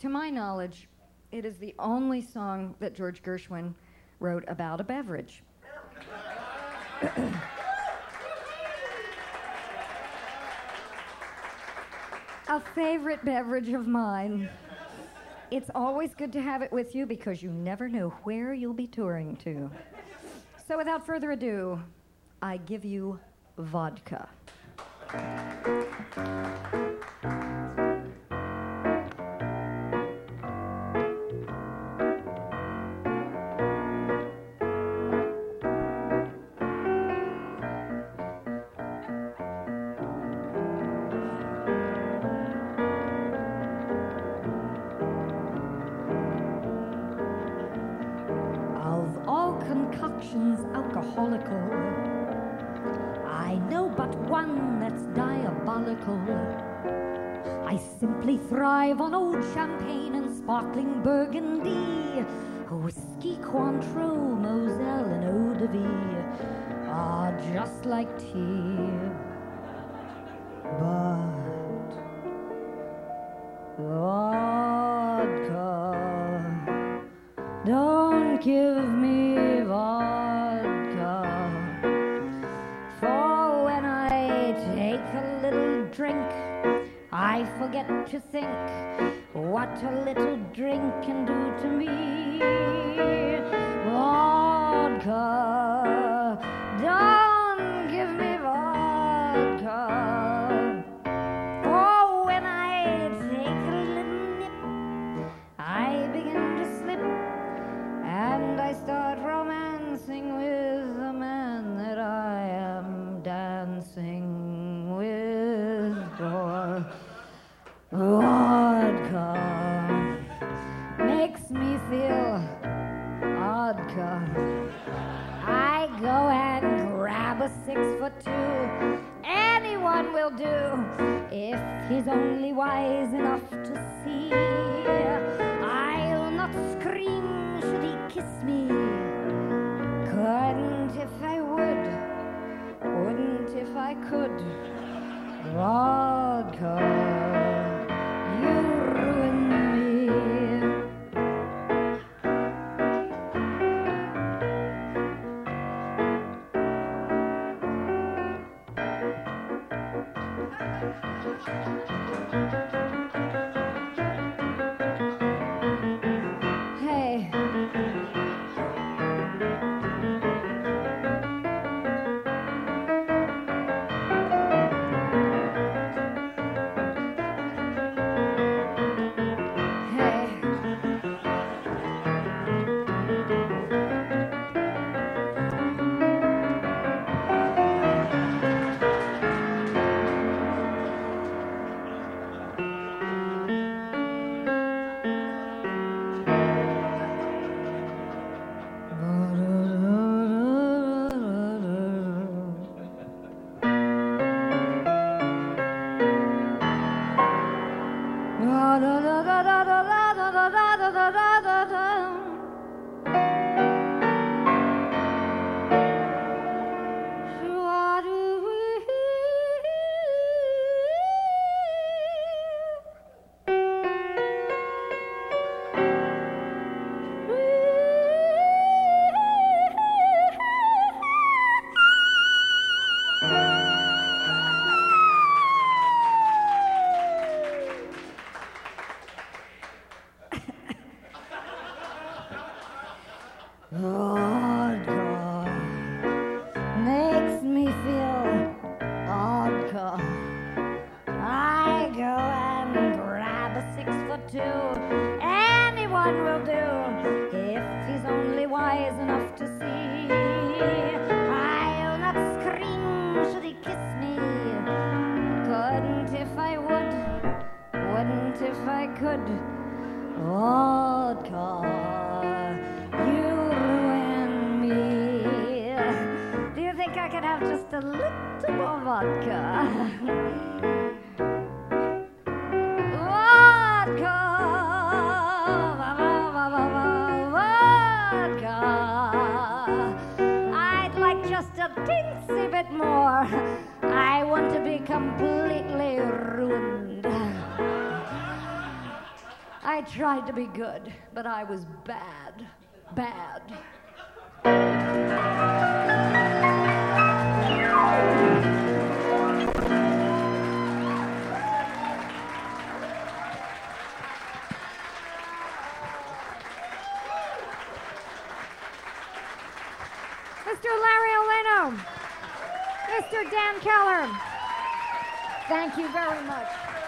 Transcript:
To my knowledge, it is the only song that George Gershwin wrote about a beverage. A favorite beverage of mine. It's always good to have it with you because you never know where you'll be touring to. So without further ado, I give you vodka. Alcoholical. I know but one that's diabolical. I simply thrive on old champagne and sparkling burgundy, whiskey, Cointreau, Moselle, and eau de vie are just like tea. But vodka, don't give me vodka, for when I take a little drink, I forget to think what a little drink can do to me. Vodka, don't give me vodka, for when I take a little nip, I begin to slip, and I start romancing with the man that I am dancing with. For vodka makes me feel vodka. I go and grab a 6'2". Anyone will do if he's only wise enough to see. I'll not scream should he kiss me. Couldn't if I would, wouldn't if I could. Vodka, you ruin me. Hey. Vodka makes me feel vodka. I go and grab a 6'2". Anyone will do if he's only wise enough to see. I'll not scream should he kiss me. Couldn't if I would, wouldn't if I could. Vodka, you ruin me. Do you think I could have just a little more vodka? Vodka, vodka. I'd like just a teensy bit more. I want to be completely ruined. I tried to be good, but I was bad. Bad. Mr. Larry Oleno, Mr. Dan Keller, thank you very much.